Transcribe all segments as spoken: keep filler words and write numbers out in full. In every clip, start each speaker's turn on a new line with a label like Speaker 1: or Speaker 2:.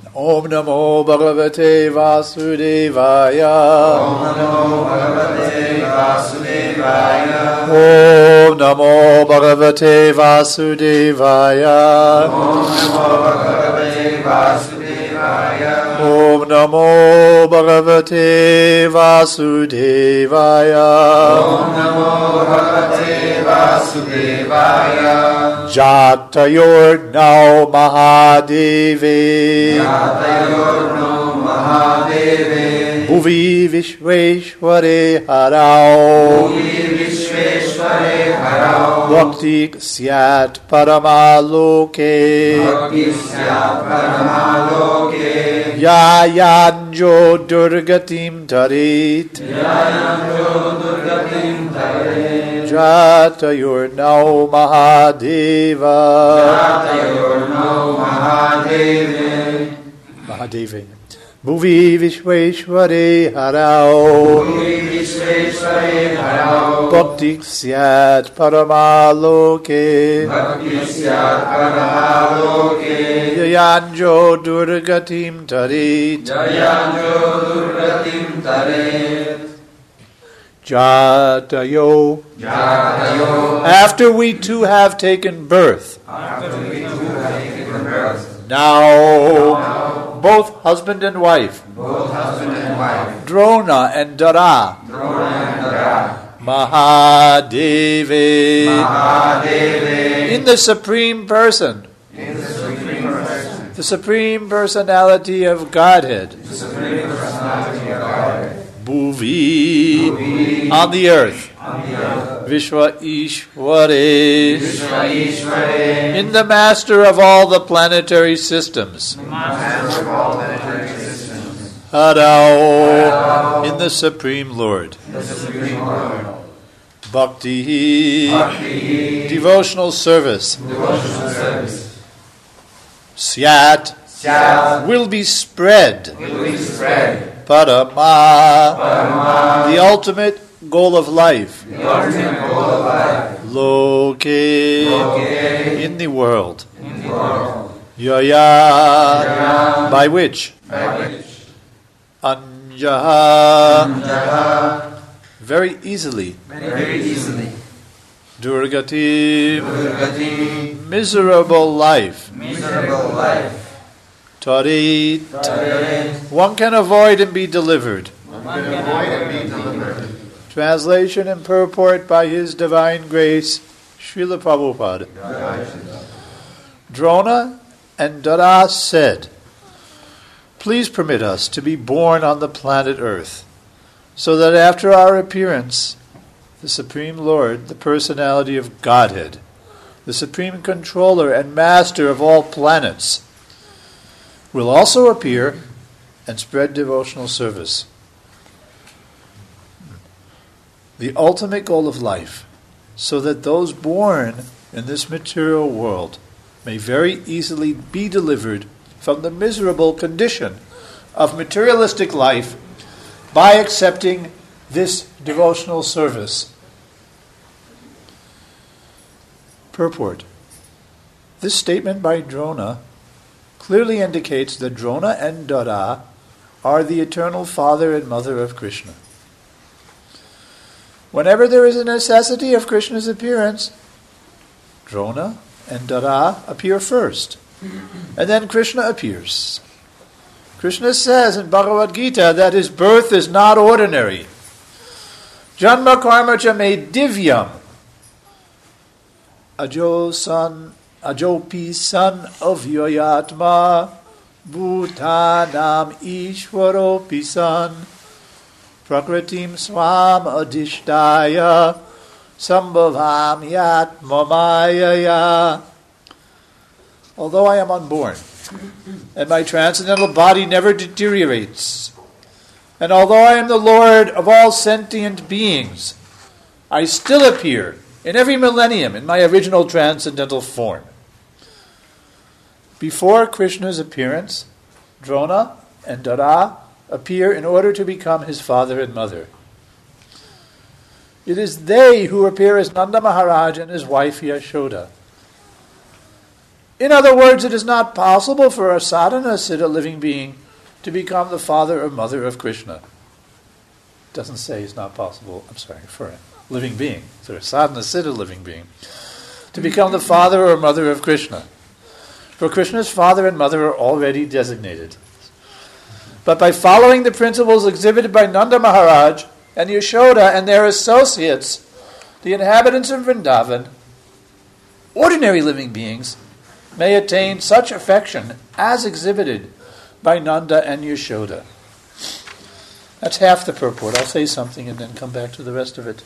Speaker 1: Om Namo Bhagavate Vasudevaya.
Speaker 2: Om Namo Bhagavate Vasudevaya.
Speaker 1: Om Namo Bhagavate Vasudevaya.
Speaker 2: Om Namo Bhagavate Vasudevaya.
Speaker 1: Om Namo Bhagavate Vasudevaya.
Speaker 2: Om Namo Bhagavate Vasudevaya.
Speaker 1: Jatayorno Mahadevi.
Speaker 2: Jatayorno Mahadevi.
Speaker 1: Bhuvi Vishveshware Harao.
Speaker 2: Bhuvi Vishveshware Harao.
Speaker 1: Bhakti Syat Paramaloke.
Speaker 2: Bhakti Syat Paramaloke.
Speaker 1: Yayanjo Durgatim Tarit.
Speaker 2: Yayanjo Durgatim Tarit.
Speaker 1: Jatayorno Mahadeva.
Speaker 2: Jatayorno Mahadevi.
Speaker 1: Mahadevi. Bhuvi Vishveshware Harao.
Speaker 2: Bhuvi Vishveshware Harao.
Speaker 1: Bhakti Syat Paramaloke.
Speaker 2: Bhakti Syat Paramaloke.
Speaker 1: Yayanjo Durgatim Tarit.
Speaker 2: Jayanjo Durgatim Tarit.
Speaker 1: Jatayo.
Speaker 2: Jatayo.
Speaker 1: After we too have taken birth.
Speaker 2: After we too have taken birth.
Speaker 1: Now,
Speaker 2: Now
Speaker 1: both husband and wife.
Speaker 2: both husband and wife.
Speaker 1: Drona and Dara.
Speaker 2: Drona and Dara.
Speaker 1: Mahadevi.
Speaker 2: Mahadevi.
Speaker 1: In the Supreme Person.
Speaker 2: In the Supreme Person.
Speaker 1: The Supreme Personality of Godhead.
Speaker 2: The Supreme Personality of Godhead.
Speaker 1: Bhuvi.
Speaker 2: Bhuvi.
Speaker 1: On the earth.
Speaker 2: On the earth.
Speaker 1: Vishwa Ishware.
Speaker 2: Vishva Ishvare.
Speaker 1: In the Master of all the planetary systems.
Speaker 2: Master of all planetary systems.
Speaker 1: Harao. In the Supreme Lord.
Speaker 2: The Supreme Lord.
Speaker 1: Bhakti.
Speaker 2: Bhakti.
Speaker 1: Devotional service.
Speaker 2: Devotional service.
Speaker 1: Syat.
Speaker 2: Syat.
Speaker 1: Will be spread.
Speaker 2: Will be spread.
Speaker 1: Parama.
Speaker 2: Parama.
Speaker 1: The ultimate goal of life.
Speaker 2: The ultimate goal of life.
Speaker 1: Loke.
Speaker 2: Loke.
Speaker 1: In the world.
Speaker 2: In the world.
Speaker 1: Yaya.
Speaker 2: Yaya.
Speaker 1: By which?
Speaker 2: By which?
Speaker 1: Anjaha.
Speaker 2: Anjaha.
Speaker 1: Very easily.
Speaker 2: Very easily.
Speaker 1: Durgati.
Speaker 2: Durgati.
Speaker 1: Miserable life.
Speaker 2: Miserable life.
Speaker 1: Tarit.
Speaker 2: Tarit.
Speaker 1: One can avoid and be delivered.
Speaker 2: One can avoid and be delivered.
Speaker 1: Translation and purport by His Divine Grace, Srila Prabhupada. Drona and Dara said, "Please permit us to be born on the planet Earth, so that after our appearance, the Supreme Lord, the personality of Godhead, the Supreme Controller and Master of all planets, will also appear and spread devotional service." The ultimate goal of life, so that those born in this material world may very easily be delivered from the miserable condition of materialistic life by accepting this devotional service. Purport. This statement by Drona clearly indicates that Drona and Dara are the eternal father and mother of Krishna. Whenever there is a necessity of Krishna's appearance, Drona and Dara appear first, and then Krishna appears. Krishna says in Bhagavad Gita that his birth is not ordinary. Janma karma cha me divyam. Ajo son, ajopi son of yoyatma, bhutanam ishwaropi son. Prakritim swam adishtaya sambhavam yatmamayaya. Although I am unborn, and my transcendental body never deteriorates, and although I am the Lord of all sentient beings, I still appear in every millennium in my original transcendental form. Before Krishna's appearance, Drona and Dara appear in order to become his father and mother. It is they who appear as Nanda Maharaj and his wife Yashoda. In other words, it is not possible for a sadhana siddha living being to become the father or mother of Krishna. It doesn't say it's not possible, I'm sorry, for a living being, for a sadhana siddha living being, to become the father or mother of Krishna. For Krishna's father and mother are already designated. But by following the principles exhibited by Nanda Maharaj and Yashoda and their associates, the inhabitants of Vrindavan, ordinary living beings, may attain such affection as exhibited by Nanda and Yashoda. That's half the purport. I'll say something and then come back to the rest of it.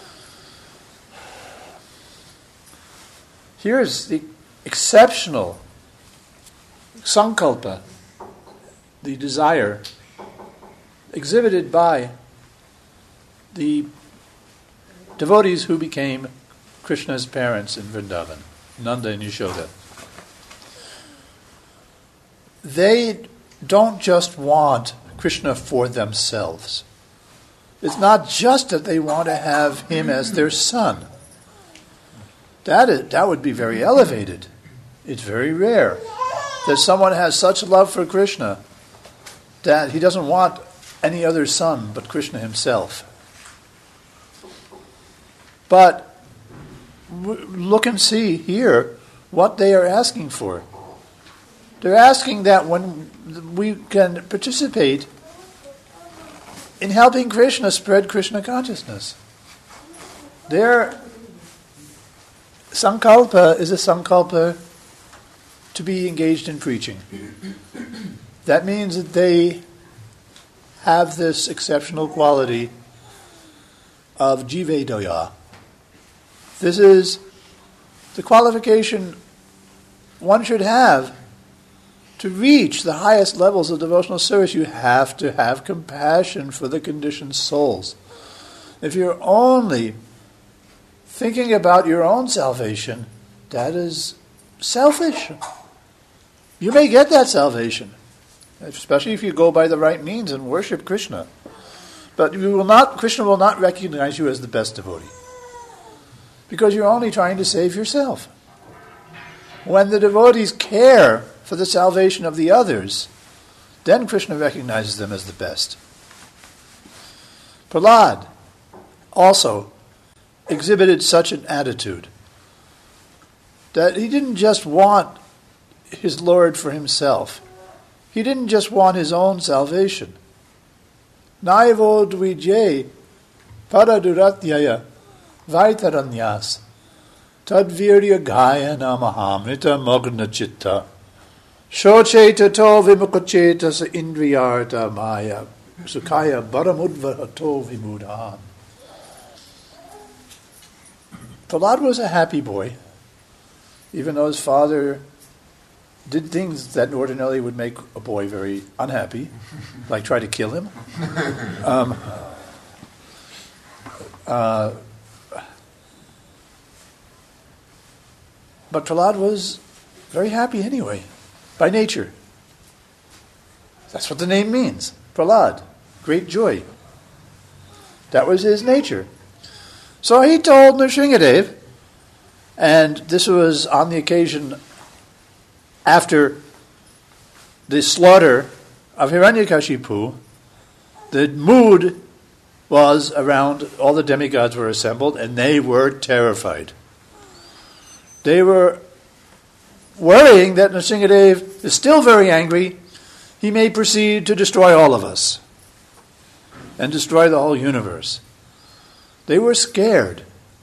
Speaker 1: Here's the exceptional sankalpa, the desire exhibited by the devotees who became Krishna's parents in Vrindavan, Nanda and Yashoda. They don't just want Krishna for themselves. It's not just that they want to have him as their son. That is, that would be very elevated. It's very rare that someone has such love for Krishna that he doesn't want any other son but Krishna himself. But look and see here what they are asking for. They're asking that when we can participate in helping Krishna spread Krishna consciousness. Their sankalpa is a sankalpa to be engaged in preaching. That means that they have this exceptional quality of jivedoya. This is the qualification one should have to reach the highest levels of devotional service. You have to have compassion for the conditioned souls. If you're only thinking about your own salvation, that is selfish. You may get that salvation, especially if you go by the right means and worship Krishna. But you will not, Krishna will not recognize you as the best devotee, because you're only trying to save yourself. When the devotees care for the salvation of the others, then Krishna recognizes them as the best. Prahlad also exhibited such an attitude that he didn't just want his Lord for himself. He didn't just want his own salvation. Naivo dvijay paraduratyaya vaitaranyas tadvirya gaya namahamrita magna chitta shocheta to vimukacheta sa indriyarta maya sukaya baramudvahato vimudhan. Prahlad was a happy boy, even though his father did things that ordinarily would make a boy very unhappy, like try to kill him. Um, uh, but Prahlad was very happy anyway, by nature. That's what the name means, Prahlad, great joy. That was his nature. So he told Nrsingadev, and this was on the occasion after the slaughter of Hiranyakashipu. The mood was around, all the demigods were assembled, and they were terrified. They were worrying that Nrsingadev is still very angry. He may proceed to destroy all of us and destroy the whole universe. They were scared.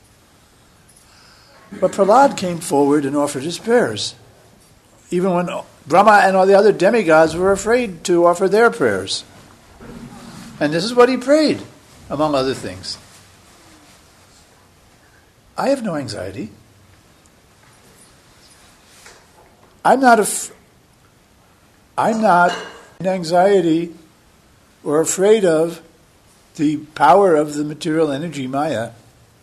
Speaker 1: But Prahlad came forward and offered his prayers, even when Brahma and all the other demigods were afraid to offer their prayers. And this is what he prayed, among other things. I have no anxiety. I'm not af- I'm not in anxiety or afraid of the power of the material energy Maya,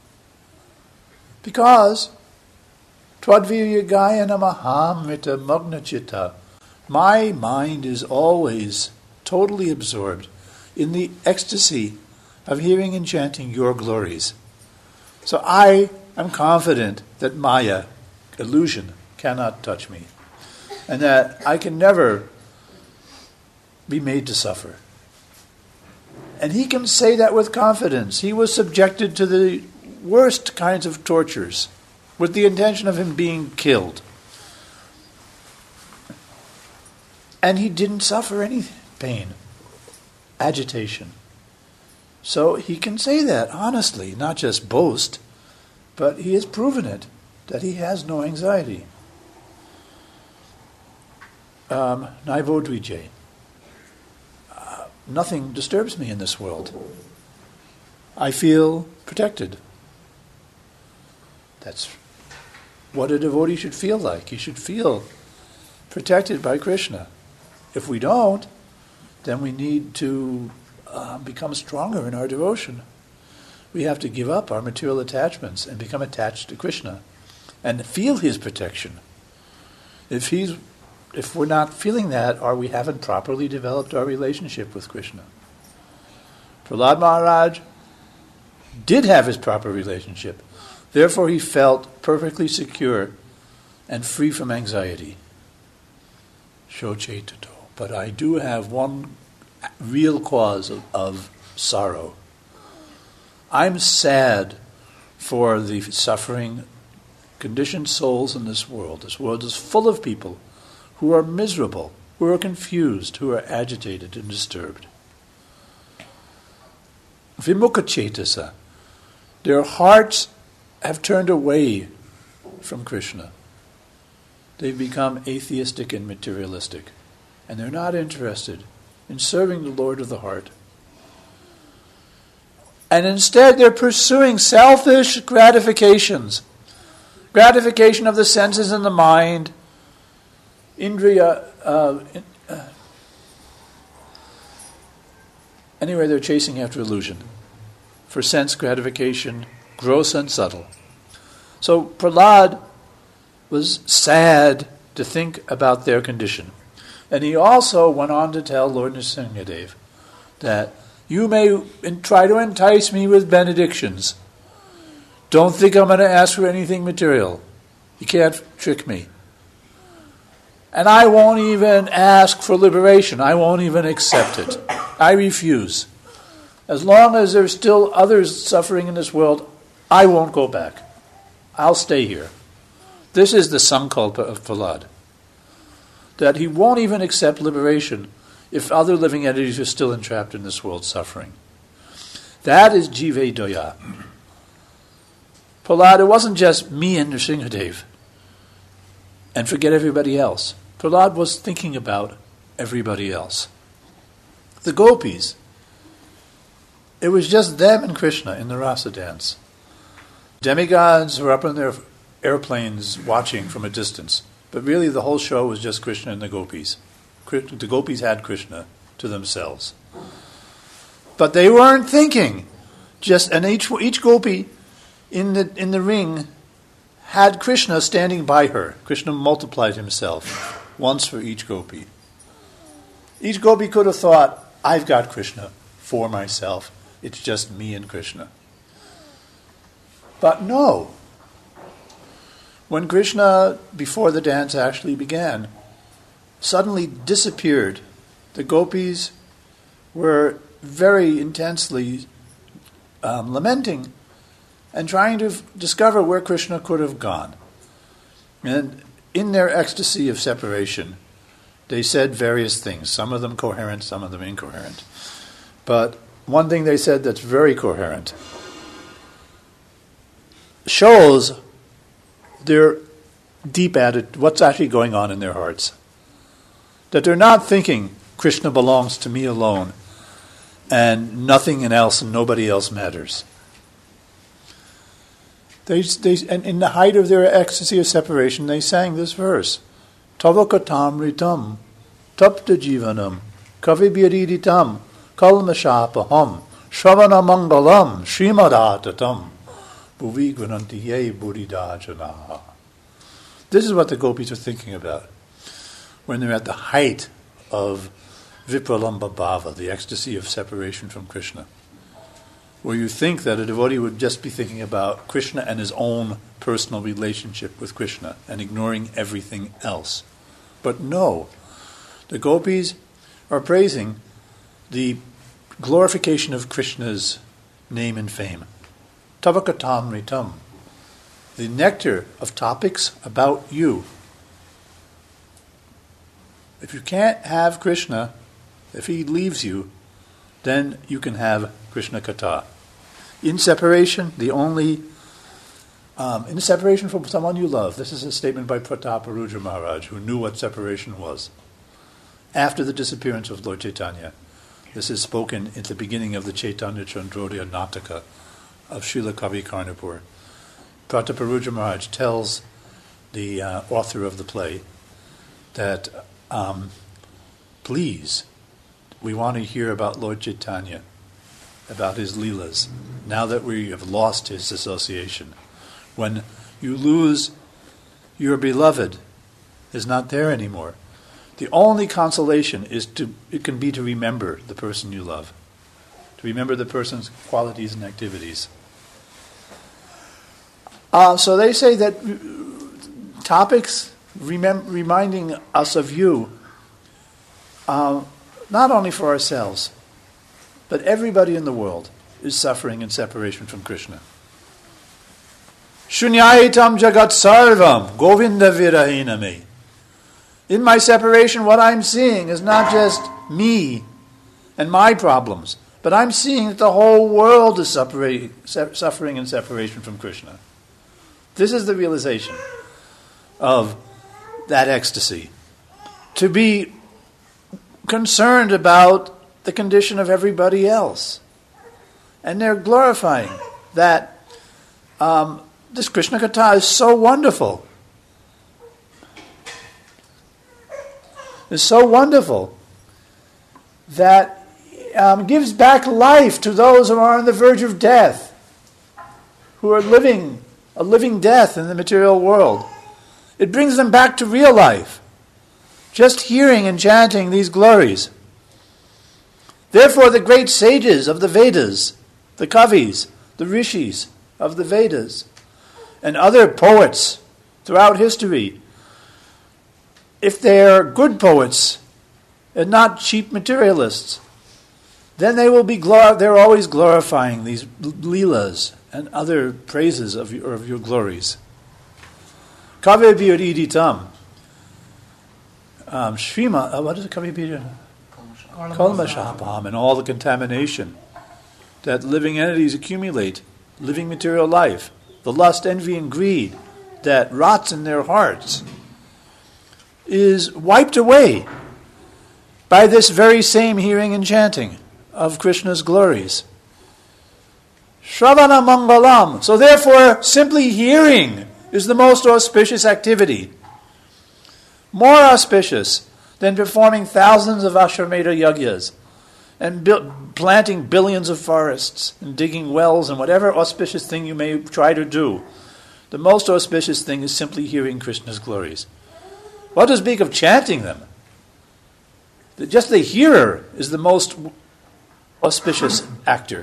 Speaker 1: because Twadvirya namahamrita magna chitta, my mind is always totally absorbed in the ecstasy of hearing and chanting your glories. So I am confident that Maya, illusion, cannot touch me. and that I can never be made to suffer. And he can say that with confidence. He was subjected to the worst kinds of tortures with the intention of him being killed. And he didn't suffer any pain, agitation. So he can say that honestly, not just boast, but he has proven it, that he has no anxiety. Um, Naivodvijay. Uh, nothing disturbs me in this world. I feel protected. That's what a devotee should feel like. He should feel protected by Krishna. If we don't, then we need to uh, become stronger in our devotion. We have to give up our material attachments and become attached to Krishna and feel his protection. If he's, if we're not feeling that, or we haven't properly developed our relationship with Krishna. Prahlad Maharaj did have his proper relationship. Therefore he felt perfectly secure and free from anxiety. Shochetato. But I do have one real cause of, of sorrow. I'm sad for the suffering, conditioned souls in this world. This world is full of people who are miserable, who are confused, who are agitated and disturbed. Vimukha-cetasa. Their hearts have turned away from Krishna. They've become atheistic and materialistic. And they're not interested in serving the Lord of the heart. And instead they're pursuing selfish gratifications. Gratification of the senses and the mind. Indriya. Uh, uh, anyway, they're chasing after illusion. For sense gratification, gross and subtle. So Prahlad was sad to think about their condition. And he also went on to tell Lord Nrsimhadev that you may try to entice me with benedictions. Don't think I'm going to ask for anything material. You can't trick me. And I won't even ask for liberation. I won't even accept it. I refuse. As long as there's still others suffering in this world, I won't go back. I'll stay here. This is the sankalpa of Prahlad. That he won't even accept liberation if other living entities are still entrapped in this world suffering. That is Jive Doya. Prahlad, it wasn't just me and Nrsimhadev, and forget everybody else. Prahlad was thinking about everybody else. The gopis, it was just them and Krishna in the rasa dance. Demigods were up in their airplanes watching from a distance. But really the whole show was just Krishna and the gopis. The gopis had Krishna to themselves. But they weren't thinking. Just and each each gopi in the in the ring had Krishna standing by her. Krishna multiplied himself once for each gopi. Each gopi could have thought, I've got Krishna for myself. It's just me and Krishna. But no. When Krishna, before the dance actually began, suddenly disappeared, the gopis were very intensely um, lamenting and trying to f- discover where Krishna could have gone. And in their ecstasy of separation, they said various things, some of them coherent, some of them incoherent. But one thing they said that's very coherent shows their deep attitude, what's actually going on in their hearts. That they're not thinking, Krishna belongs to me alone, and nothing else and nobody else matters. They, they, and in the height of their ecstasy of separation, they sang this verse, Tavakatam ritam, tapta jivanam, kavibhyadiditam, kalmashapaham, shravana mangalam, shrimadatatam. This is what the gopis are thinking about when they're at the height of vipralamba bhava, the ecstasy of separation from Krishna, where you think that a devotee would just be thinking about Krishna and his own personal relationship with Krishna and ignoring everything else. But no, the gopis are praising the glorification of Krishna's name and fame. Tavakatamritam, the nectar of topics about you. If you can't have Krishna, if he leaves you, then you can have Krishna Katha. In separation, the only, um, in separation from someone you love, this is a statement by Prataparudra Maharaj, who knew what separation was. After the disappearance of Lord Chaitanya, this is spoken at the beginning of the Chaitanya Chandrodaya Nataka of Srila Kavi Karnapur. Prataparudra Maharaj tells the uh, author of the play that, um, please, we want to hear about Lord Chaitanya, about his Leelas, now that we have lost his association. When you lose your beloved, is not there anymore. The only consolation is to it can be to remember the person you love, to remember the person's qualities and activities. Uh, so they say that topics remem- reminding us of you, uh, not only for ourselves, but everybody in the world is suffering in separation from Krishna. Shunyaitam jagat sarvam govinda virahina me. In my separation, what I'm seeing is not just me and my problems, but I'm seeing that the whole world is suffering in separation from Krishna. This is the realization of that ecstasy. To be concerned about the condition of everybody else. And they're glorifying that um, this Krishna Katha is so wonderful. Is so wonderful that um, gives back life to those who are on the verge of death, who are living a living death in the material world. It brings them back to real life, just hearing and chanting these glories. Therefore, the great sages of the Vedas, the Kavis, the Rishis of the Vedas, and other poets throughout history, if they're good poets and not cheap materialists, then they will be glor- they're always glorifying these leelas and other praises of your, of your glories. Kave biyodiditam. Um, Shrima, uh, what is it? Kave biyodiditam? Kalmashapam, and all the contamination that living entities accumulate, living material life, the lust, envy, and greed that rots in their hearts, is wiped away by this very same hearing and chanting of Krishna's glories. Shravana Mangalam. So therefore, simply hearing is the most auspicious activity. More auspicious than performing thousands of Ashwamedha yagyas and bu- planting billions of forests and digging wells and whatever auspicious thing you may try to do. The most auspicious thing is simply hearing Krishna's glories. What to speak of chanting them? Just the hearer is the most auspicious actor.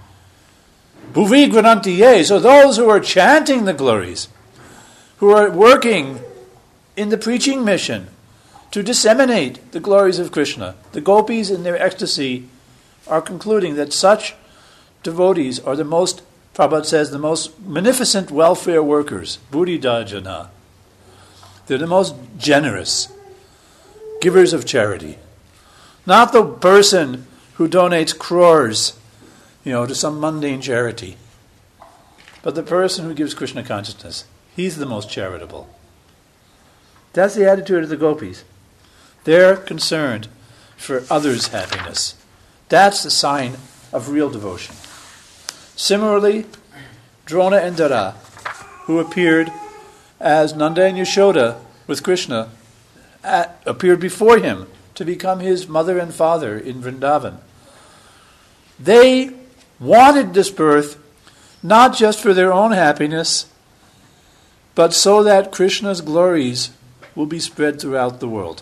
Speaker 1: Bhuvi Granantiye, so those who are chanting the glories, who are working in the preaching mission to disseminate the glories of Krishna, the gopis in their ecstasy are concluding that such devotees are the most, Prabhupada says, the most munificent welfare workers, Buddhidajana. They're the most generous givers of charity. Not the person who donates crores, you know, to some mundane charity, but the person who gives Krishna consciousness. He's the most charitable. That's the attitude of the gopis. They're concerned for others' happiness. That's the sign of real devotion. Similarly, Drona and Dara, who appeared as Nanda and Yashoda with Krishna, at, appeared before him to become his mother and father in Vrindavan. They wanted this birth not just for their own happiness, but so that Krishna's glories will be spread throughout the world.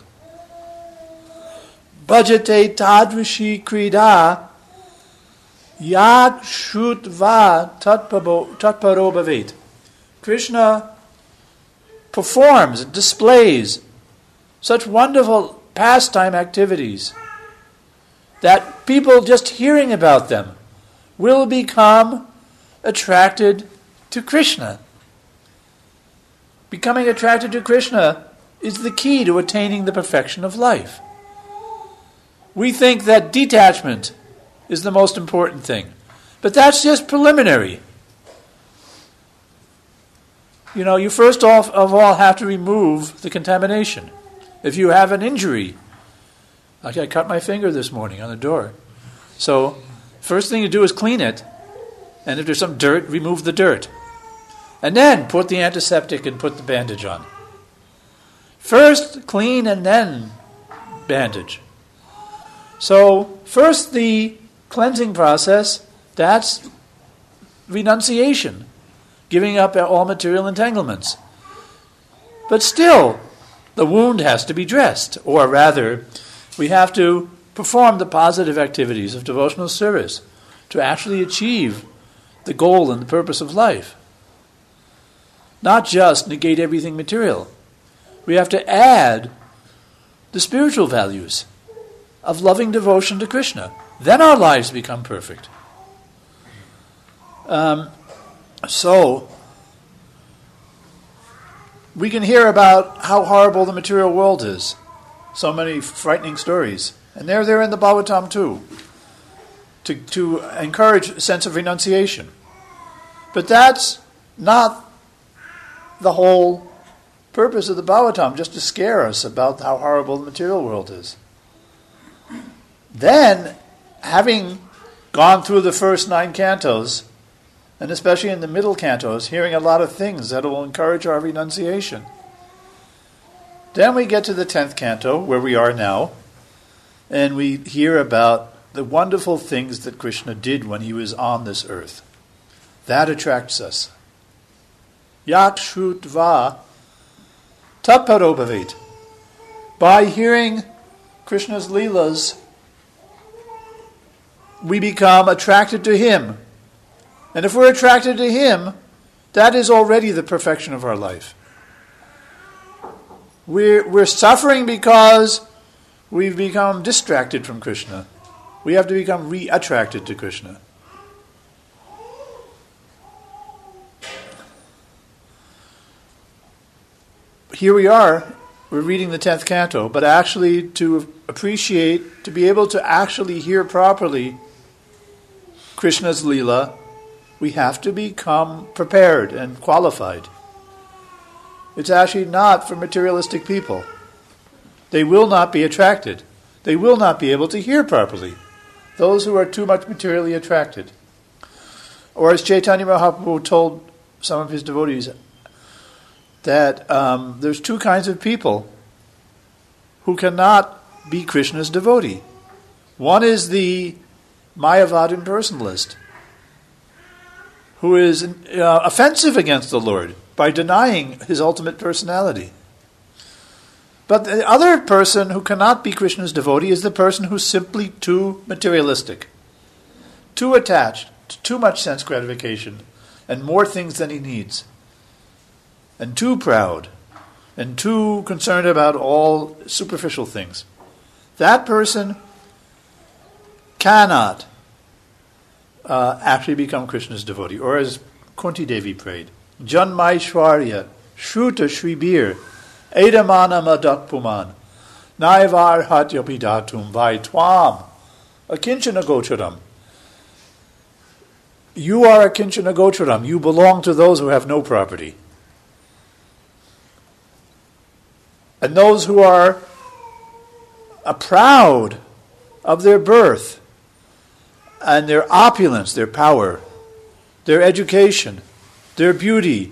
Speaker 1: Bhajate tadrishi krida yad shrutva tatparo bhavet. Krishna performs, displays such wonderful pastime activities that people just hearing about them will become attracted to Krishna. Becoming attracted to Krishna is the key to attaining the perfection of life. We think that detachment is the most important thing, but that's just preliminary. You know, you first off of all have to remove the contamination. If you have an injury, like I cut my finger this morning on the door, so first thing you do is clean it, and if there's some dirt, remove the dirt. And then put the antiseptic and put the bandage on. First clean and then bandage. So first the cleansing process, that's renunciation, giving up all material entanglements. But still, the wound has to be dressed, or rather, we have to perform the positive activities of devotional service to actually achieve the goal and the purpose of life. Not just negate everything material. We have to add the spiritual values of loving devotion to Krishna. Then our lives become perfect. Um, so, we can hear about how horrible the material world is. So many frightening stories. And they're there in the Bhagavatam too, to, to encourage a sense of renunciation. But that's not the whole purpose of the Bhagavatam, just to scare us about how horrible the material world is. Then, having gone through the first nine cantos, and especially in the middle cantos, hearing a lot of things that will encourage our renunciation, then we get to the tenth canto, where we are now, and we hear about the wonderful things that Krishna did when he was on this earth. That attracts us. Yat shrutva taparobhavit. By hearing Krishna's leelas, we become attracted to him. And if we're attracted to him, that is already the perfection of our life. We're, we're suffering because we've become distracted from Krishna. We have to become re-attracted to Krishna. Here we are, we're reading the tenth canto, but actually to appreciate, to be able to actually hear properly Krishna's Leela, we have to become prepared and qualified. It's actually not for materialistic people. They will not be attracted. They will not be able to hear properly. Those who are too much materially attracted. Or as Chaitanya Mahaprabhu told some of his devotees, that um, there's two kinds of people who cannot be Krishna's devotee. One is the Mayavad impersonalist, who is uh, offensive against the Lord by denying his ultimate personality. But the other person who cannot be Krishna's devotee is the person who's simply too materialistic, too attached to too much sense gratification and more things than he needs, and too proud, and too concerned about all superficial things. That person cannot uh, actually become Krishna's devotee. Or as Kunti Devi prayed, Janmaishwarya, Shruta Shribir, Edamana Madat Puman, Naivar Hatyapidatum Vai Twam, Akinchana Gocharam. You are Akinchana Gocharam. You belong to those who have no property. And those who are uh, proud of their birth and their opulence, their power, their education, their beauty,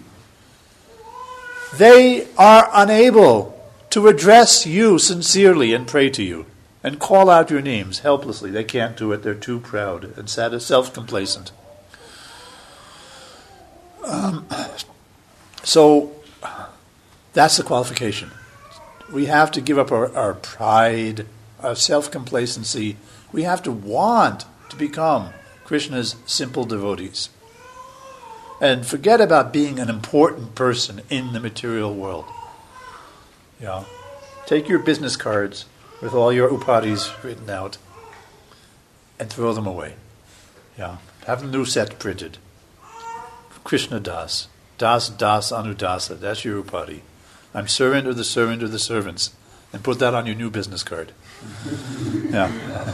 Speaker 1: they are unable to address you sincerely and pray to you and call out your names helplessly. They can't do it. They're too proud and self-complacent. Um, so that's the qualification. We have to give up our, our pride, our self-complacency. We have to want to become Krishna's simple devotees. And forget about being an important person in the material world. Yeah. take your business cards with all your upadhis written out and throw them away. Yeah, have a new set printed. Krishna Das. Das, Das, Anudasa. That's your upadhi. I'm servant of the servant of the servants. And put that on your new business card. Yeah.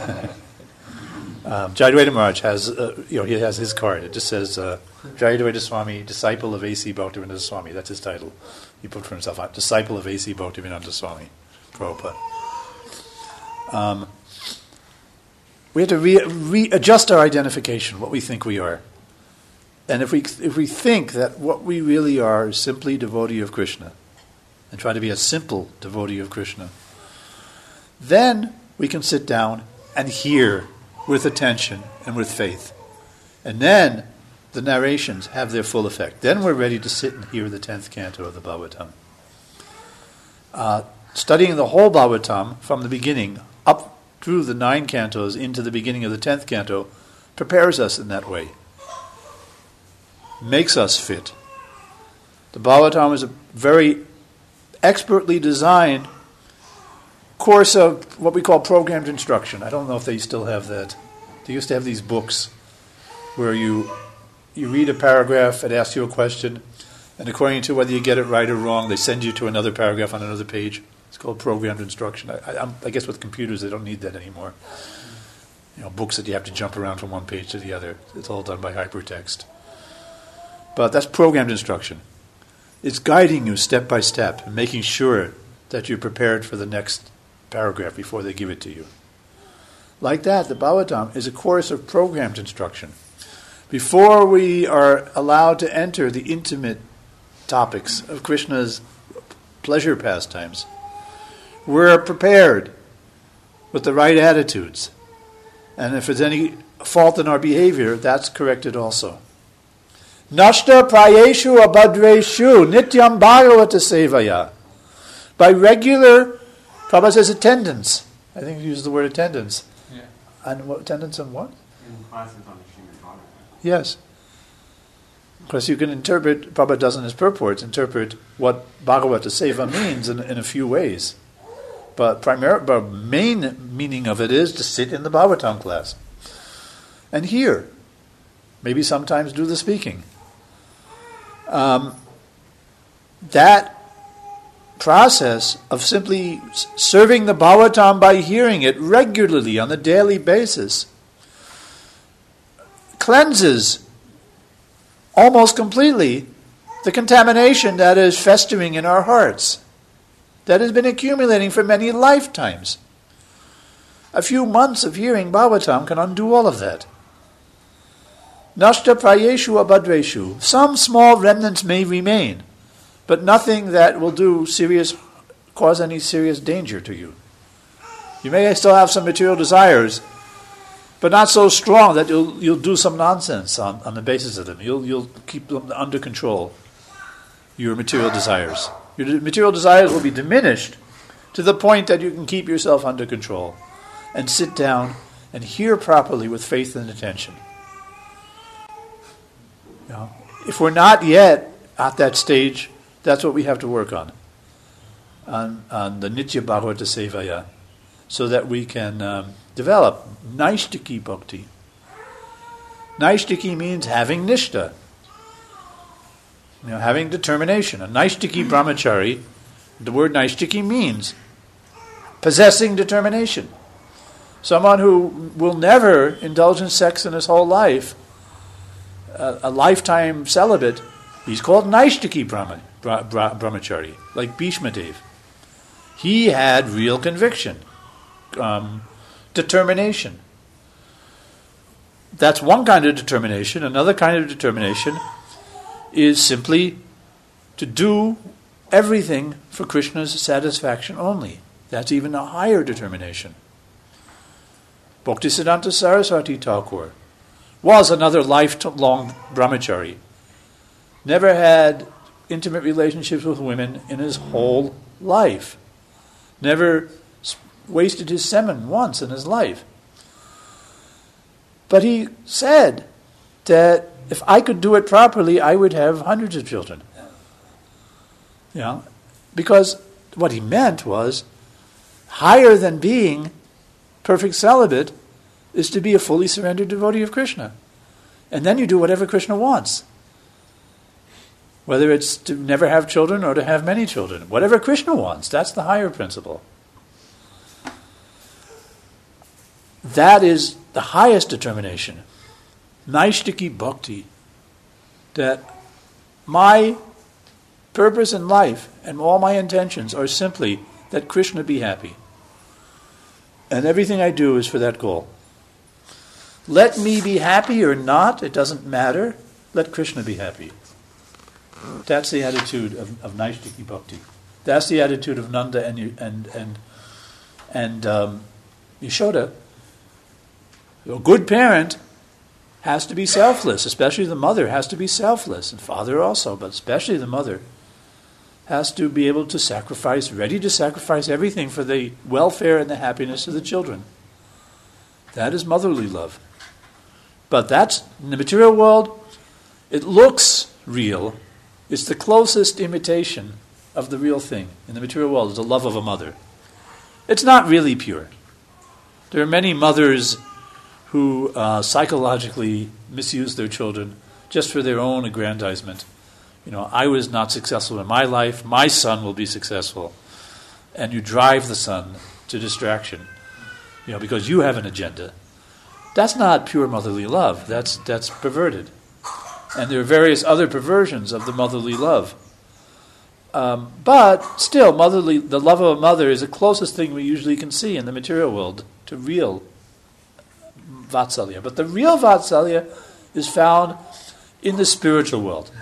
Speaker 1: um, Jayadvaita Maharaj has, uh, you know, he has his card. It just says, uh, Jayadvaita Swami, disciple of A C Bhaktivedanta Swami. That's his title. He put for himself, disciple of A C Bhaktivedanta Swami, Prabhupada. Um, we have to re- readjust our identification, what we think we are. And if we if we think that what we really are is simply devotee of Krishna, and try to be a simple devotee of Krishna, then we can sit down and hear with attention and with faith. And then the narrations have their full effect. Then we're ready to sit and hear the tenth canto of the Bhagavatam. Uh, studying the whole Bhagavatam from the beginning up through the nine cantos into the beginning of the tenth canto prepares us in that way. Makes us fit. The Bhagavatam is a very expertly designed course of what we call programmed instruction. I don't know if they still have that. They used to have these books where you you read a paragraph, it asks you a question, and according to whether you get it right or wrong, they send you to another paragraph on another page. It's called programmed instruction. I, I, I guess with computers they don't need that anymore. You know, books that you have to jump around from one page to the other. It's all done by hypertext. But that's programmed instruction. It's guiding you step by step and making sure that you're prepared for the next paragraph before they give it to you. Like that, the Bhagavatam is a course of programmed instruction. Before we are allowed to enter the intimate topics of Krishna's pleasure pastimes, we're prepared with the right attitudes. And if there's any fault in our behavior, that's corrected also. Nashta prayeshu abhadreshu nityam bhagavata sevaya. By regular, Prabhupada says attendance. I think he used the word attendance.
Speaker 3: Yeah.
Speaker 1: And what, attendance on what?
Speaker 3: In classes on the Srimad Bhagavatam.
Speaker 1: Yes. Because you can interpret, Prabhupada does in his purports, interpret what Bhagavata Seva means in, in a few ways. But primary, the main meaning of it is to sit in the Bhagavatam class and hear. Maybe sometimes do the speaking. Um, that process of simply serving the Bhagavatam by hearing it regularly on a daily basis cleanses almost completely the contamination that is festering in our hearts, that has been accumulating for many lifetimes. A few months of hearing Bhagavatam can undo all of that. Nashta prayeshu abhadreshu. Some small remnants may remain, but nothing that will do serious, cause any serious danger to you. You may still have some material desires, but not so strong that you'll you'll do some nonsense on, on the basis of them. You'll you'll keep them under control. Your material desires. Your material desires will be diminished to the point that you can keep yourself under control and sit down and hear properly with faith and attention. You know, if we're not yet at that stage, that's what we have to work on, on, on the Nitya Bhagavata Sevaya, so that we can um, develop Naishtiki Bhakti. Naishtiki means having Nishta, you know, having determination. A Naishtiki Brahmachari, the word Naishtiki means possessing determination. Someone who will never indulge in sex in his whole life, a, a lifetime celibate, he's called Naishtiki Brahma, Bra, Bra, Brahmachari, like Bhishma Dev. He had real conviction, um, determination. That's one kind of determination. Another kind of determination is simply to do everything for Krishna's satisfaction only. That's even a higher determination. Bhaktisiddhanta Saraswati Thakur was another lifelong brahmachari. Never had intimate relationships with women in his whole life. Never wasted his semen once in his life. But he said that if I could do it properly, I would have hundreds of children. You know, because what he meant was higher than being perfect celibate is to be a fully surrendered devotee of Krishna. And then you do whatever Krishna wants. Whether it's to never have children or to have many children. Whatever Krishna wants, that's the higher principle. That is the highest determination. Naishtiki bhakti. That my purpose in life and all my intentions are simply that Krishna be happy. And everything I do is for that goal. Let me be happy or not, it doesn't matter. Let Krishna be happy. That's the attitude of, of Naishtiki Bhakti. That's the attitude of Nanda and and and and um, Yashoda. A good parent has to be selfless, especially the mother has to be selfless, and father also, but especially the mother has to be able to sacrifice, ready to sacrifice everything for the welfare and the happiness of the children. That is motherly love. But that's, in the material world, it looks real. It's the closest imitation of the real thing. In the material world, is the love of a mother. It's not really pure. There are many mothers who uh, psychologically misuse their children just for their own aggrandizement. You know, I was not successful in my life, my son will be successful. And you drive the son to distraction, you know, because you have an agenda. That's not pure motherly love. That's that's perverted. And there are various other perversions of the motherly love. Um, but still, motherly, the love of a mother is the closest thing we usually can see in the material world to real Vatsalya. But the real Vatsalya is found in the spiritual world.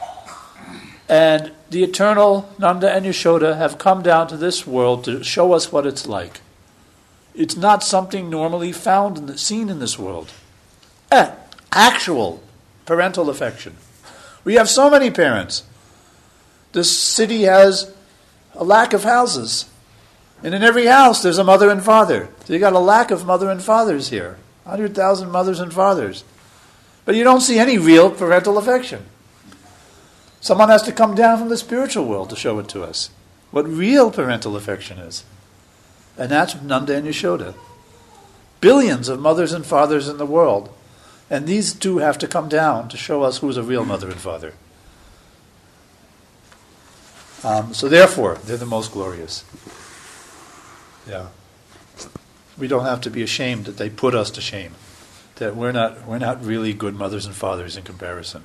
Speaker 1: And the eternal Nanda and Yashoda have come down to this world to show us what it's like. It's not something normally found and seen in this world. Eh, actual parental affection. We have so many parents. This city has a lack of houses. And in every house there's a mother and father. So you got a lack of mother and fathers here. one hundred thousand mothers and fathers. But you don't see any real parental affection. Someone has to come down from the spiritual world to show it to us. What real parental affection is. And that's Nanda and Yashoda. Billions of mothers and fathers in the world. And these two have to come down to show us who's a real mother and father. Um, so therefore, they're the most glorious. Yeah. We don't have to be ashamed that they put us to shame. That we're not we're not really good mothers and fathers in comparison.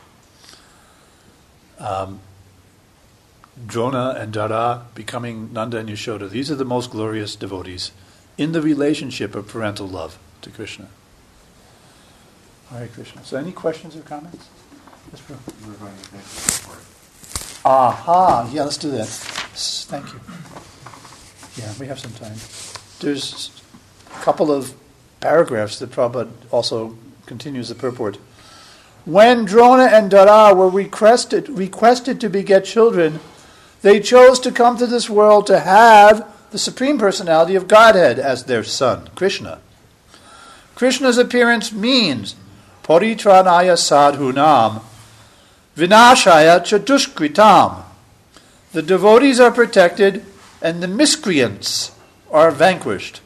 Speaker 1: Um, Drona and Dara becoming Nanda and Yashoda, these are the most glorious devotees in the relationship of parental love to Krishna. Hare Krishna. So any questions or comments? Yes, bro.
Speaker 3: We're going to make a report.
Speaker 1: Aha, yeah, let's do that. Thank you. Yeah, we have some time. There's a couple of paragraphs that Prabhupada also continues the purport. When Drona and Dara were requested, requested to beget children, they chose to come to this world to have the Supreme Personality of Godhead as their son, Krishna. Krishna's appearance means Paritranaya sadhunam, vinashaya chadushkritam. The devotees are protected and the miscreants are vanquished.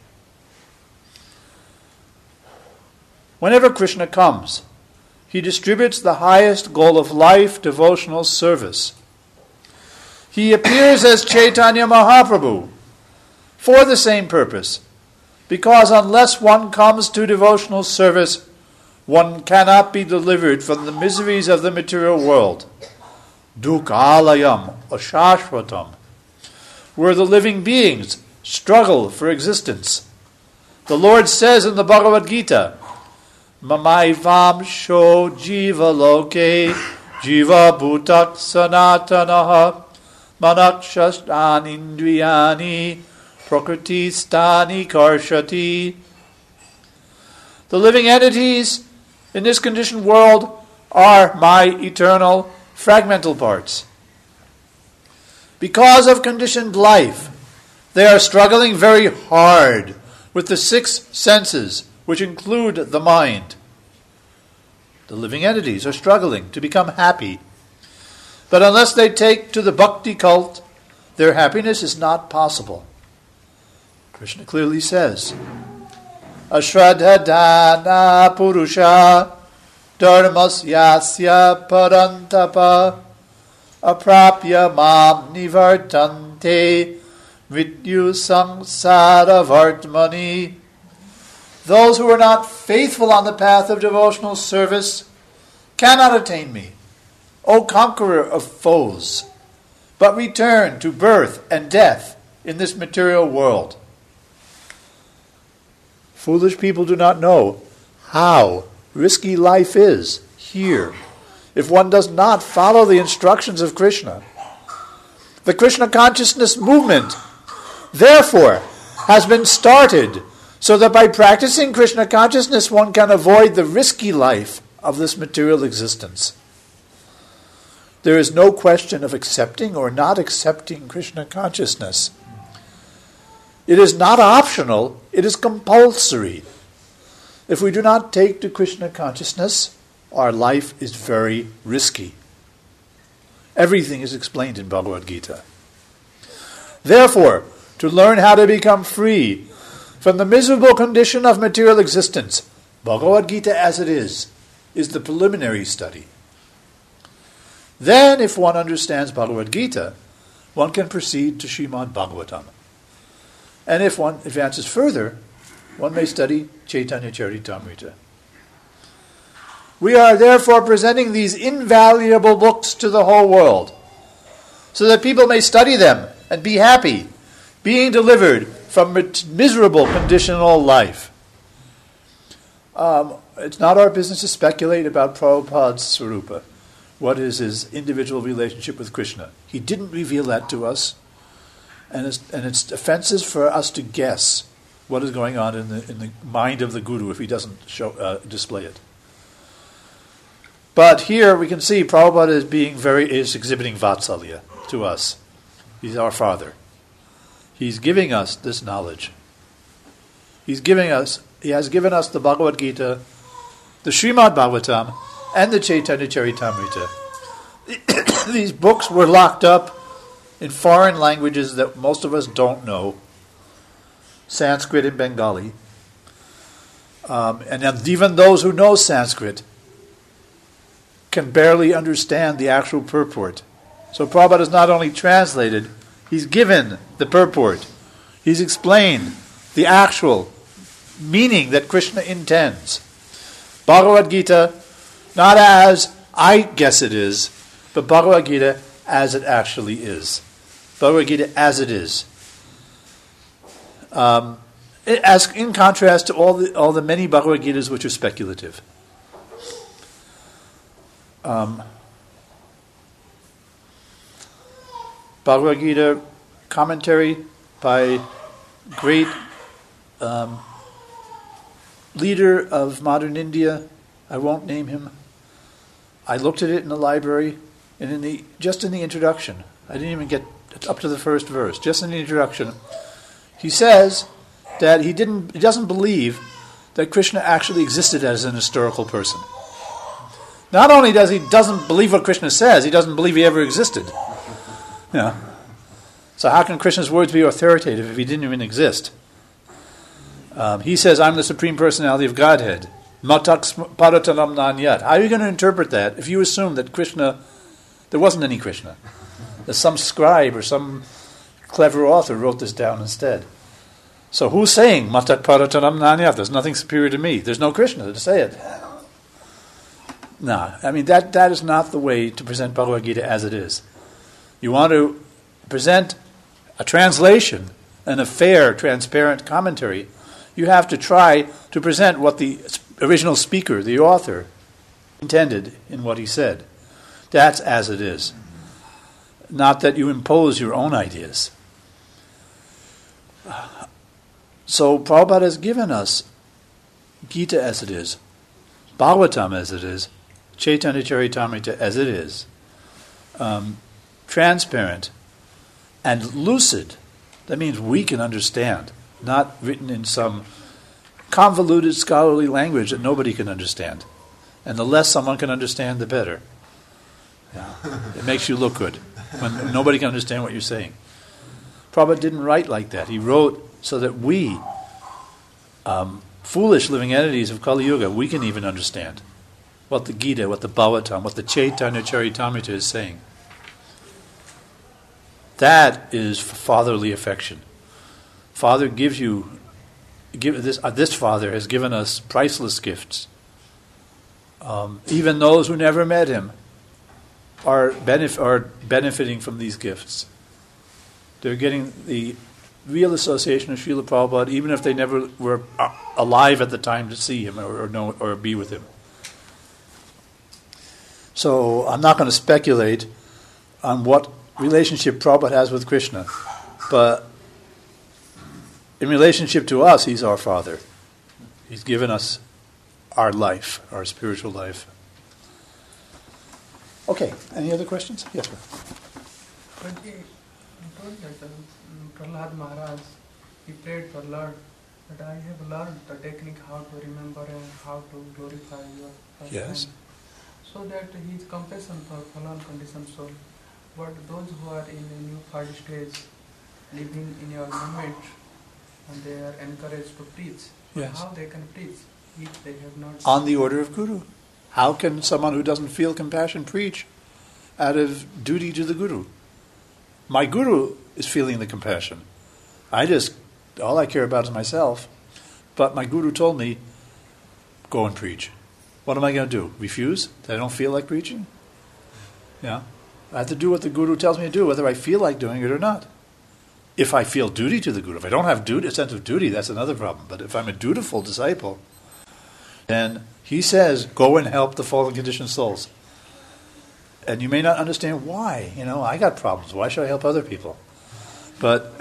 Speaker 1: Whenever Krishna comes, he distributes the highest goal of life, devotional service. He appears as Chaitanya Mahaprabhu for the same purpose, because unless one comes to devotional service, one cannot be delivered from the miseries of the material world. Dukhalayam ashashvatam, where the living beings struggle for existence. The Lord says in the Bhagavad Gita, Mamaivam sho jiva loke jiva bhutak sanatanaha manakshastan indriyani prakriti stani karshati. The living entities in this conditioned world are my eternal fragmental parts. Because of conditioned life, they are struggling very hard with the six senses, which include the mind. The living entities are struggling to become happy. But unless they take to the bhakti cult, their happiness is not possible. Krishna clearly says, Ashradhadana Purusha Dharmasyasya Parantapa Aprapya Mam Nivartante Mrityu Samsara Vartmani. Those who are not faithful on the path of devotional service cannot attain me, O conqueror of foes, but return to birth and death in this material world. Foolish people do not know how risky life is here if one does not follow the instructions of Krishna. The Krishna consciousness movement, therefore, has been started so that by practicing Krishna consciousness one can avoid the risky life of this material existence. There is no question of accepting or not accepting Krishna consciousness. It is not optional, it is compulsory. If we do not take to Krishna consciousness, our life is very risky. Everything is explained in Bhagavad Gita. Therefore, to learn how to become free from the miserable condition of material existence, Bhagavad Gita as it is, is the preliminary study. Then, if one understands Bhagavad Gita, one can proceed to Srimad Bhagavatam. And if one advances further, one may study Chaitanya Charitamrita. We are therefore presenting these invaluable books to the whole world, so that people may study them and be happy, being delivered from miserable conditional life. Um, it's not our business to speculate about Prabhupada's Swarupa. What is his individual relationship with Krishna? He didn't reveal that to us. And it's, and it's offensive for us to guess what is going on in the in the mind of the Guru if he doesn't show uh, display it. But here we can see Prabhupada is being very is exhibiting Vatsalya to us. He's our father. He's giving us this knowledge. He's giving us. He has given us the Bhagavad Gita, the Srimad Bhagavatam, and the Chaitanya Charitamrita. These books were locked up in foreign languages that most of us don't know, Sanskrit and Bengali. Um, and even those who know Sanskrit can barely understand the actual purport. So Prabhupada has not only translated, he's given the purport. He's explained the actual meaning that Krishna intends. Bhagavad Gita, not as I guess it is, but Bhagavad Gita as it actually is. Bhagavad Gita as it is. Um, it, as in contrast to all the all the many Bhagavad Gitas which are speculative. Um, Bhagavad Gita commentary by great um, leader of modern India. I won't name him. I looked at it in the library, and in the just in the introduction, I didn't even get up to the first verse. Just in the introduction, he says that he didn't. He doesn't believe that Krishna actually existed as an historical person. Not only does he doesn't believe what Krishna says, he doesn't believe he ever existed. Yeah. So how can Krishna's words be authoritative if he didn't even exist? Um, he says, "I'm the Supreme Personality of Godhead." Matak paratanam nanyat. How are you going to interpret that if you assume that Krishna, there wasn't any Krishna? That some scribe or some clever author wrote this down instead. So who's saying Matak paratanam nanyat? There's nothing superior to me. There's no Krishna to say it. No, I mean that that is not the way to present Bhagavad Gita as it is. You want to present a translation and a fair, transparent commentary, you have to try to present what the original speaker, the author, intended in what he said. That's as it is. Not that you impose your own ideas. So Prabhupada has given us Gita as it is, Bhagavatam as it is, Chaitanya Charitamrita as it is, um, transparent and lucid. That means we can understand, not written in some convoluted scholarly language that nobody can understand. And the less someone can understand, the better. Yeah. It makes you look good when nobody can understand what you're saying. Prabhupada didn't write like that. He wrote so that we, um, foolish living entities of Kali Yuga, we can even understand what the Gita, what the Bhagavatam, what the Chaitanya Charitamrita is saying. That is fatherly affection. Father gives you, give this. Uh, this Father has given us priceless gifts. Um, even those who never met him are benef- are benefiting from these gifts. They're getting the real association of Srila Prabhupada, even if they never were uh, alive at the time to see him or, or know or be with him. So I'm not going to speculate on what relationship Prabhupada has with Krishna, but in relationship to us, he's our Father. He's given us our life, our spiritual life. Okay, any other questions? Yes, sir.
Speaker 4: But he told that um, Prahlad Maharaj, he prayed for Lord, that I have learned the technique how to remember and how to glorify your first
Speaker 1: Yes.
Speaker 4: name. So that he is compassion for fallen conditioned soul. But those who are in a new third stage, living in your moment, and they are encouraged to preach,
Speaker 1: Yes.
Speaker 4: how they can preach if they have not...
Speaker 1: On the order of Guru. How can someone who doesn't feel compassion preach out of duty to the Guru? My Guru is feeling the compassion. I just, all I care about is myself. But my Guru told me, go and preach. What am I going to do? Refuse? That I don't feel like preaching? Yeah. I have to do what the Guru tells me to do, whether I feel like doing it or not. If I feel duty to the Guru, if I don't have duty, a sense of duty, that's another problem. But if I'm a dutiful disciple, then he says, go and help the fallen conditioned souls. And you may not understand why. You know, I got problems. Why should I help other people? But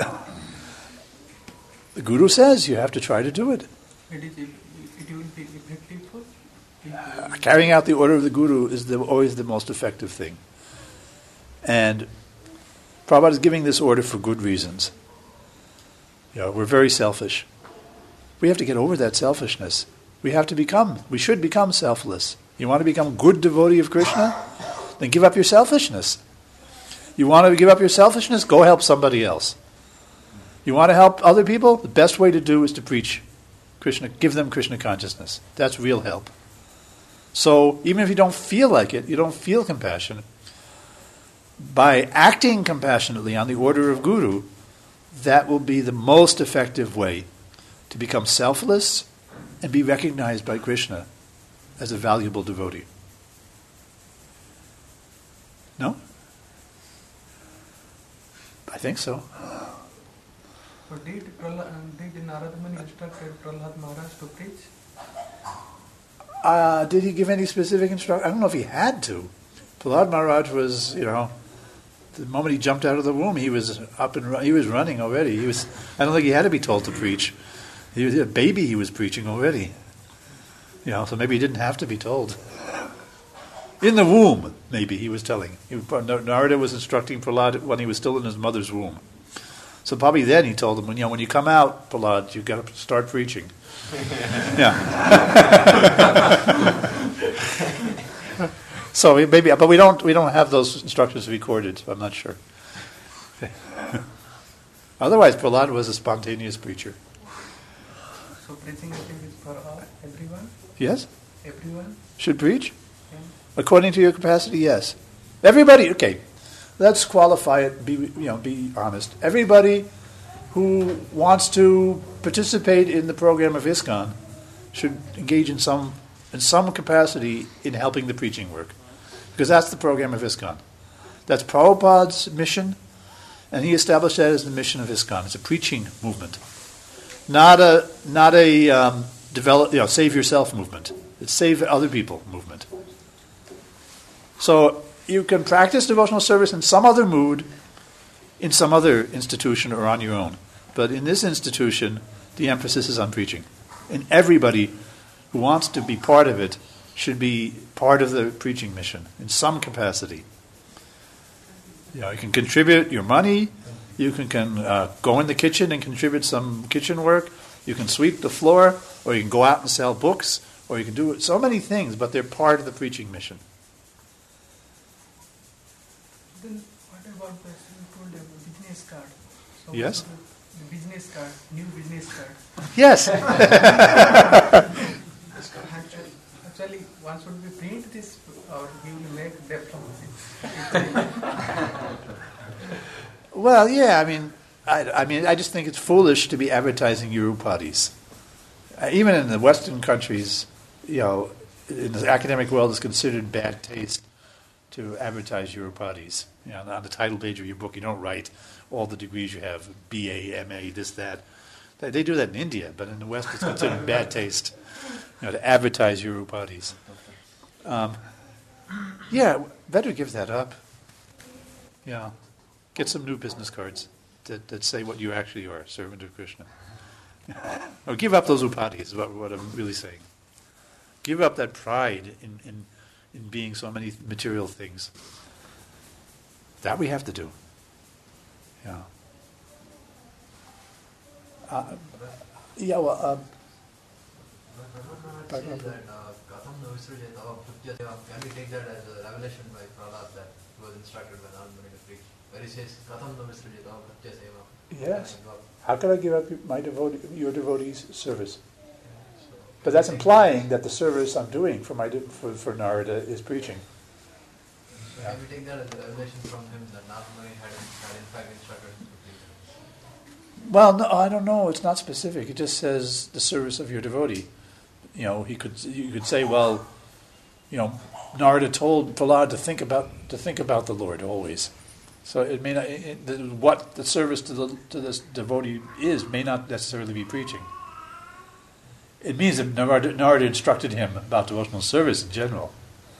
Speaker 1: the Guru says you have to try to do it.
Speaker 4: It, is, it will be effective for...
Speaker 1: Uh, carrying out the order of the Guru is the, always the most effective thing. And Prabhupada is giving this order for good reasons. You know, we're very selfish. We have to get over that selfishness. We have to become, we should become selfless. You want to become a good devotee of Krishna? Then give up your selfishness. You want to give up your selfishness? Go help somebody else. You want to help other people? The best way to do is to preach Krishna, give them Krishna consciousness. That's real help. So even if you don't feel like it, you don't feel compassion, by acting compassionately on the order of Guru, that will be the most effective way to become selfless and be recognized by Krishna as a valuable devotee. No? I think so.
Speaker 4: So did, Prahlad, did Narad Muni instructed Prahlad Maharaj to preach?
Speaker 1: Uh, did he give any specific instruction? I don't know if he had to. Prahlad Maharaj was, you know, the moment he jumped out of the womb, he was up and run, he was running already. He was. I don't think he had to be told to preach. He was a baby. He was preaching already. You know, so maybe he didn't have to be told. In the womb, maybe he was telling. He, Narada was instructing Prahlad when he was still in his mother's womb. So probably then he told him, when you know, when you come out, Prahlad, you've got to start preaching. Yeah. So maybe, but we don't we don't have those instructions recorded, so I'm not sure. Otherwise, Prahlad was a spontaneous preacher.
Speaker 4: So preaching I think is for all, everyone?
Speaker 1: Yes?
Speaker 4: Everyone?
Speaker 1: Should preach?
Speaker 4: Yeah.
Speaker 1: According to your capacity, yes. Everybody, okay. Let's qualify it, be you know, be honest. Everybody who wants to participate in the program of ISKCON should engage in some in some capacity in helping the preaching work. Because that's the program of ISKCON. That's Prabhupada's mission, and he established that as the mission of ISKCON. It's a preaching movement. Not a not a um, develop you know, save yourself movement. It's save other people movement. So you can practice devotional service in some other mood, in some other institution or on your own. But in this institution, the emphasis is on preaching. And everybody who wants to be part of it should be part of the preaching mission in some capacity. You know, you can contribute your money, you can, can uh, go in the kitchen and contribute some kitchen work, you can sweep the floor, or you can go out and sell books, or you can do so many things, but they're part of the preaching mission.
Speaker 4: Then what about the you told about business card? So
Speaker 1: Yes?
Speaker 4: what about business card, new business card.
Speaker 1: Yes.
Speaker 4: Actually, actually, one should be print this, or he will make debt from it.
Speaker 1: Well, yeah, I mean, I, I mean, I just think it's foolish to be advertising Urupadis. Uh, even in the Western countries, you know, in the academic world, it's considered bad taste to advertise Urupadis. You know, on the title page of your book, you don't write all the degrees you have, B A, M A, this, that. They, they do that in India, but in the West, it's considered bad taste, you know, to advertise Urupadis. Um, yeah, better give that up. Yeah. Get some new business cards that, that say what you actually are, servant of Krishna. Or give up those upadhis, is what, what I'm really saying. Give up that pride in, in, in being so many material things. That we have to do. Yeah. Uh, yeah, well, um,
Speaker 5: Says that uh, Katham Navisrujeta Bhaktyaseva, can we take that as a revelation by Prahlad that he was instructed by Narmani to preach? Where he says Katham Navisrujeta Bhaktyaseva.
Speaker 1: yes. How can I give up my devotee, your devotee's service?
Speaker 5: So,
Speaker 1: But that's implying that the service I'm doing for my de- for, for Narada is preaching.
Speaker 5: So can we take that as a revelation from him that Narmani had, had in fact instructed him to preach?
Speaker 1: Well, no, I don't know. It's not specific. It just says the service of your devotee. You know, he could you could say, well, you know, Narada told Prahlad to think about to think about the Lord always. So it may not it, it, the, what the service to the to this devotee is may not necessarily be preaching. It means that Narada, Narada instructed him about devotional service in general.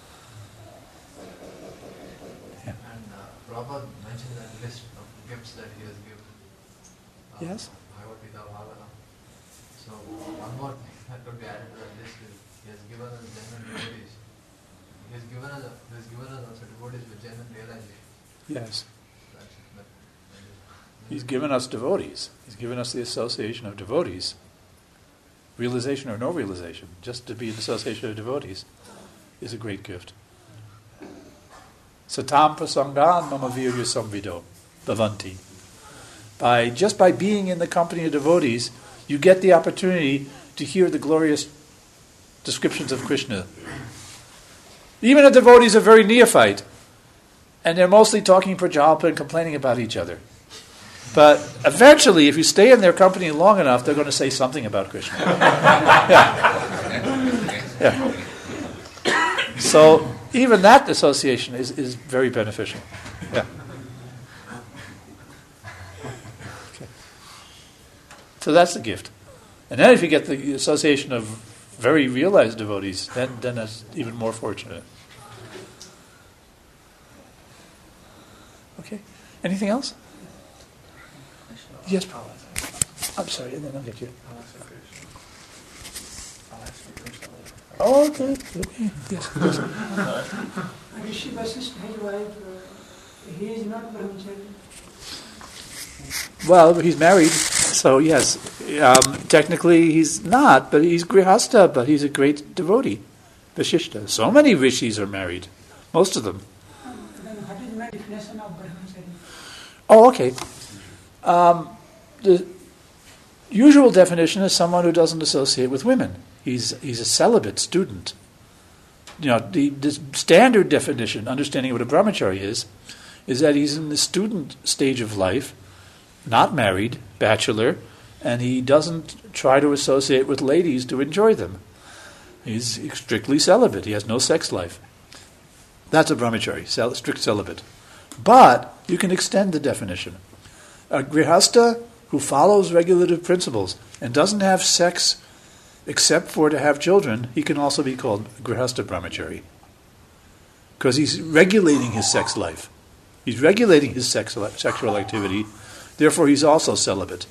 Speaker 1: Yeah.
Speaker 5: And uh, Prabhupada mentioned that list of gifts that he has given. Uh,
Speaker 1: Yes.
Speaker 5: Bhagavad Gita, Bhavana. So one more thing that could be added to that list is he has given us genuine devotees. He has given us, he has given us also devotees with genuine realization.
Speaker 1: Yes.
Speaker 5: That's, that,
Speaker 1: He's given us devotees. He's given us the association of devotees. Realization or no realization, just to be an association of devotees is a great gift. Satam prasangan mama virya samvido bhavanti. By just by being in the company of devotees, you get the opportunity to hear the glorious descriptions of Krishna. Even the devotees are very neophyte, and they're mostly talking prajalpa and complaining about each other. But eventually, if you stay in their company long enough, they're going to say something about Krishna. yeah. yeah. So even that association is, is very beneficial. Yeah. Okay. So that's the gift. And then if you get the association of very realized devotees, then, then that's even more fortunate. Okay. Anything else? Yes. I'm sorry, and then I'll get you. Oh, okay. okay. Yes. yes.
Speaker 6: Rishi Vasishtha, his wife, uh, he is not brahmachari.
Speaker 1: Well, he's married, so yes. Um, technically, he's not, but he's grihasta, but he's a great devotee. Vasishtha. So many rishis are married. Most of them.
Speaker 6: Then what is my definition of brahmachari?
Speaker 1: Oh, okay. Um, the usual definition is someone who doesn't associate with women. He's he's a celibate student. You know, the, the standard definition, understanding what a brahmachari is, is that he's in the student stage of life, not married, bachelor, and he doesn't try to associate with ladies to enjoy them. He's strictly celibate. He has no sex life. That's a brahmachari, cel- strict celibate. But you can extend the definition. A grihasta who follows regulative principles and doesn't have sex except for to have children, he can also be called grihasta brahmachari. Because he's regulating his sex life. He's regulating his sex, sexual activity, therefore he's also celibate.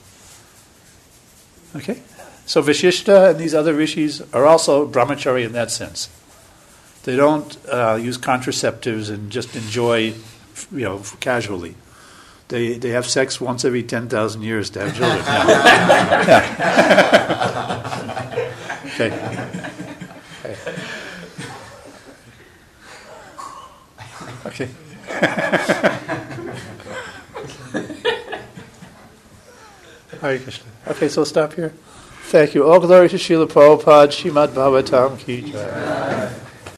Speaker 1: Okay? So Vasishtha and these other rishis are also brahmachari in that sense. They don't uh, use contraceptives and just enjoy, you know, casually. They they have sex once every ten thousand years to have children. Yeah. Yeah. Okay. Okay. Okay. Hare Krishna. Okay, so we'll stop here. Thank you. All glory to Srila Prabhupada, Srimad Bhagavatam ki jai.